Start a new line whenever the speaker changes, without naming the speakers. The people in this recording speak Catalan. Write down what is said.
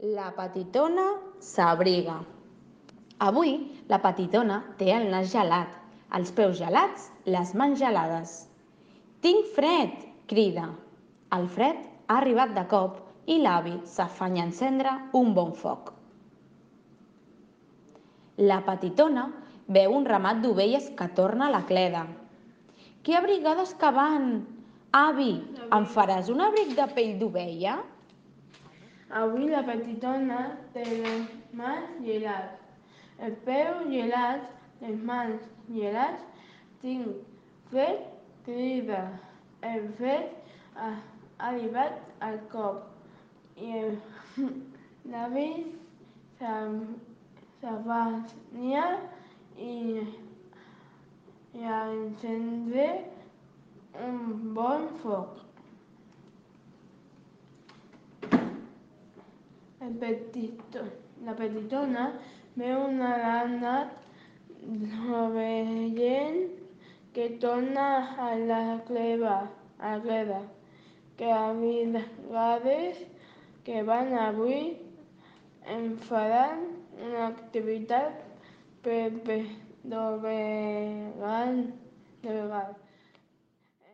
La petitona s'abriga. Avui la petitona té el nas gelat, els peus gelats, les mans gelades. «Tinc fred!», crida. El fred ha arribat de cop i l'avi s'afanya a encendre un bon foc. La petitona veu un ramat d'ovelles que torna a la cleda. «Que abrigades que van! Avi, em faràs un abric de pell d'ovella?»
Avui la petitona té les mans gelades, els peus gelats, les mans gelats. «Tinc fred!», crida. El fred ha arribat al cop i l'avi s'afanya a encendre un bon foc. La petitona veu una granada d'ovelles que torna a la cleda, que abrigades que van avui en faran una activitat per doblegar.